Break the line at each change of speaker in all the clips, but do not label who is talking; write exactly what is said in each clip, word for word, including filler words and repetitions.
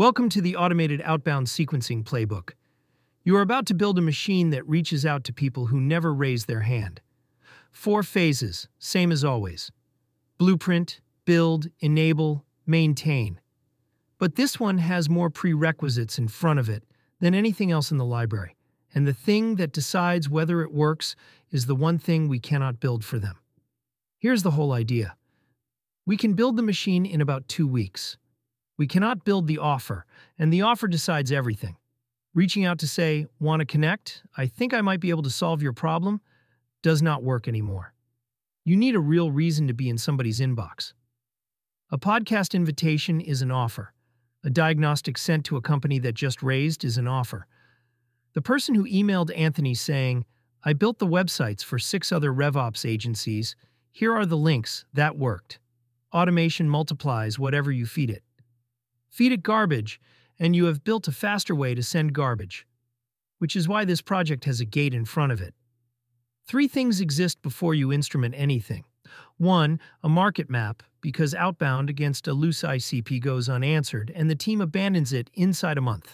Welcome to the Automated Outbound Sequencing Playbook. You are about to build a machine that reaches out to people who never raise their hand. Four phases, same as always. Blueprint, build, enable, maintain. But this one has more prerequisites in front of it than anything else in the library, and the thing that decides whether it works is the one thing we cannot build for them. Here's the whole idea. We can build the machine in about two weeks. We cannot build the offer, and the offer decides everything. Reaching out to say, "Want to connect? I think I might be able to solve your problem," does not work anymore. You need a real reason to be in somebody's inbox. A podcast invitation is an offer. A diagnostic sent to a company that just raised is an offer. The person who emailed Anthony saying, "I built the websites for six other RevOps agencies. Here are the links," that worked. Automation multiplies whatever you feed it. Feed it garbage, and you have built a faster way to send garbage, which is why this project has a gate in front of it. Three things exist before you instrument anything. One, a market map, because outbound against a loose I C P goes unanswered, and the team abandons it inside a month.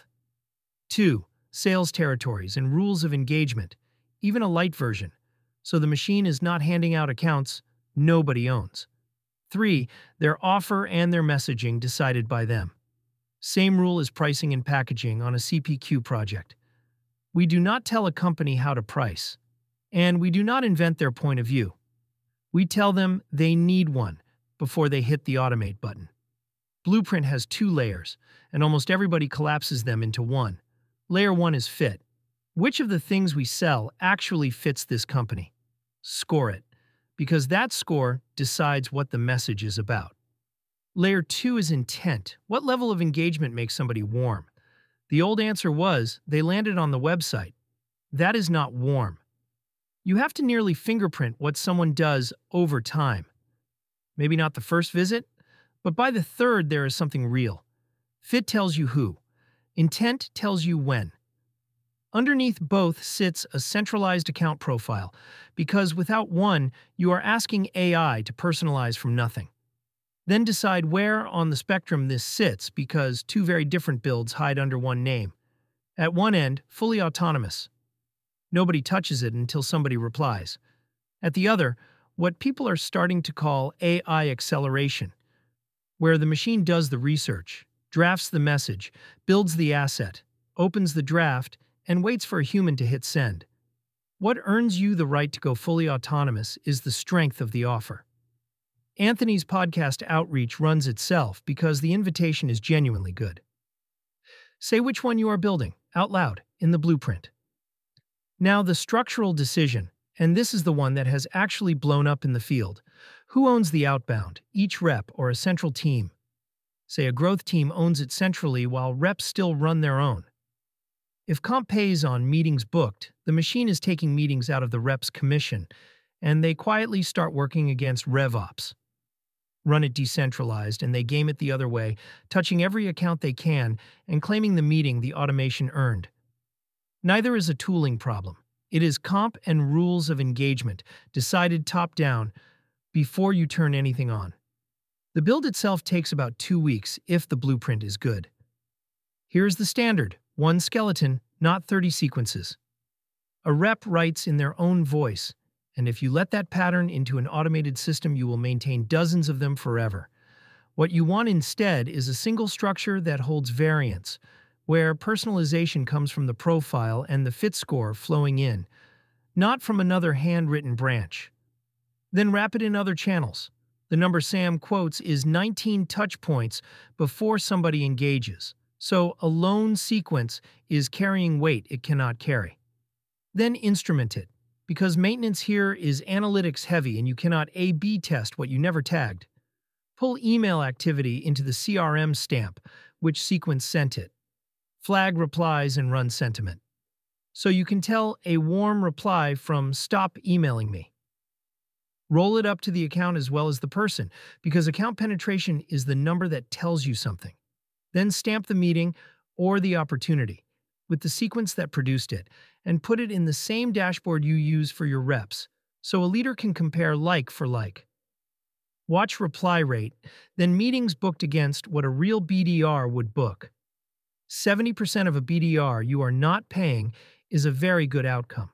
Two, sales territories and rules of engagement, even a light version, so the machine is not handing out accounts nobody owns. Three, their offer and their messaging decided by them. Same rule as pricing and packaging on a C P Q project. We do not tell a company how to price, and we do not invent their point of view. We tell them they need one before they hit the automate button. Blueprint has two layers, and almost everybody collapses them into one. Layer one is fit. Which of the things we sell actually fits this company? Score it, because that score decides what the message is about. Layer two is intent. What level of engagement makes somebody warm? The old answer was, they landed on the website. That is not warm. You have to nearly fingerprint what someone does over time. Maybe not the first visit, but by the third there is something real. Fit tells you who. Intent tells you when. Underneath both sits a centralized account profile, because without one, you are asking A I to personalize from nothing. Then decide where on the spectrum this sits, because two very different builds hide under one name. At one end, fully autonomous. Nobody touches it until somebody replies. At the other, what people are starting to call A I acceleration, where the machine does the research, drafts the message, builds the asset, opens the draft, and waits for a human to hit send. What earns you the right to go fully autonomous is the strength of the offer. Anthony's podcast outreach runs itself because the invitation is genuinely good. Say which one you are building, out loud, in the blueprint. Now the structural decision, and this is the one that has actually blown up in the field. Who owns the outbound, each rep or a central team? Say a growth team owns it centrally while reps still run their own. If comp pays on meetings booked, the machine is taking meetings out of the rep's commission, and they quietly start working against RevOps. Run it decentralized, and they game it the other way, touching every account they can and claiming the meeting the automation earned. Neither is a tooling problem. It is comp and rules of engagement, decided top-down, before you turn anything on. The build itself takes about two weeks if the blueprint is good. Here's the standard, one skeleton, not thirty sequences. A rep writes in their own voice, and if you let that pattern into an automated system, you will maintain dozens of them forever. What you want instead is a single structure that holds variance, where personalization comes from the profile and the fit score flowing in, not from another handwritten branch. Then wrap it in other channels. The number Sam quotes is nineteen touch points before somebody engages, so a lone sequence is carrying weight it cannot carry. Then instrument it, because maintenance here is analytics heavy and you cannot A B test what you never tagged. Pull email activity into the C R M stamp, which sequence sent it. Flag replies and run sentiment. So you can tell a warm reply from "stop emailing me." Roll it up to the account as well as the person, because account penetration is the number that tells you something. Then stamp the meeting or the opportunity with the sequence that produced it, and put it in the same dashboard you use for your reps, so a leader can compare like for like. Watch reply rate, then meetings booked against what a real B D R would book. seventy percent of a B D R you are not paying is a very good outcome.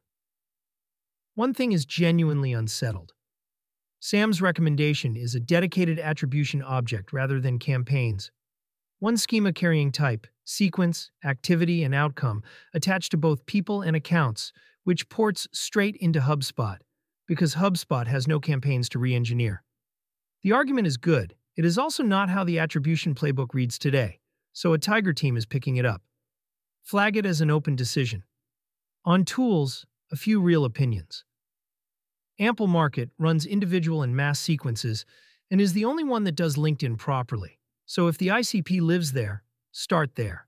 One thing is genuinely unsettled. Sam's recommendation is a dedicated attribution object rather than campaigns. One schema carrying type, sequence, activity, and outcome attached to both people and accounts, which ports straight into HubSpot, because HubSpot has no campaigns to re-engineer. The argument is good. It is also not how the attribution playbook reads today, so a Tiger team is picking it up. Flag it as an open decision. On tools, a few real opinions. Ample Market runs individual and mass sequences and is the only one that does LinkedIn properly. So if the I C P lives there, start there.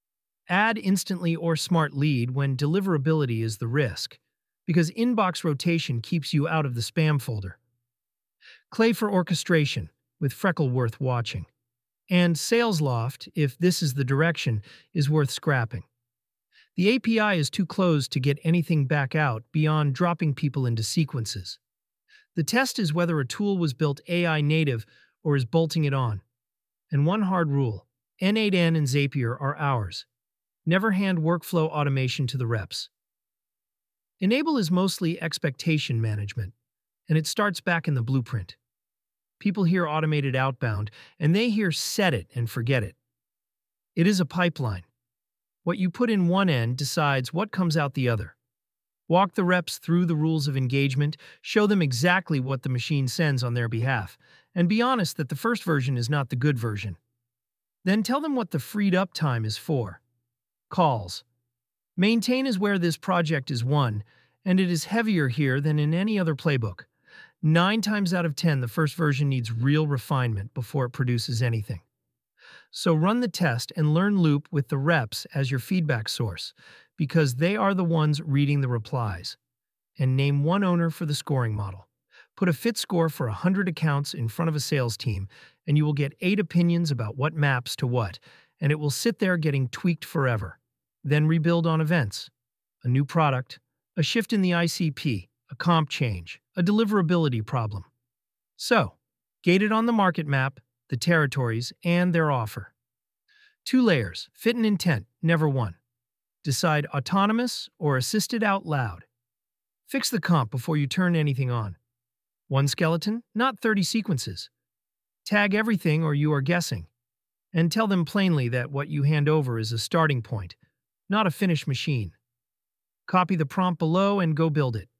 Add Instantly or Smart Lead when deliverability is the risk, because inbox rotation keeps you out of the spam folder. Clay for orchestration, with Freckle worth watching. And SalesLoft, if this is the direction, is worth scrapping. The A P I is too closed to get anything back out beyond dropping people into sequences. The test is whether a tool was built A I native or is bolting it on. And one hard rule, N eight N and Zapier are ours. Never hand workflow automation to the reps. Enable is mostly expectation management, and it starts back in the blueprint. People hear automated outbound, and they hear set it and forget it. It is a pipeline. What you put in one end decides what comes out the other. Walk the reps through the rules of engagement, show them exactly what the machine sends on their behalf, and be honest that the first version is not the good version. Then tell them what the freed up time is for. Calls. Maintain is where this project is won, and it is heavier here than in any other playbook. Nine times out of ten, the first version needs real refinement before it produces anything. So run the test and learn Loop with the reps as your feedback source, because they are the ones reading the replies. And name one owner for the scoring model. Put a fit score for one hundred accounts in front of a sales team, and you will get eight opinions about what maps to what, and it will sit there getting tweaked forever. Then rebuild on events. A new product, a shift in the I C P, a comp change, a deliverability problem. So, gated on the market map, the territories, and their offer. Two layers, fit and intent, never one. Decide autonomous or assisted out loud. Fix the comp before you turn anything on. One skeleton, not thirty sequences. Tag everything or you are guessing. And tell them plainly that what you hand over is a starting point, not a finished machine. Copy the prompt below and go build it.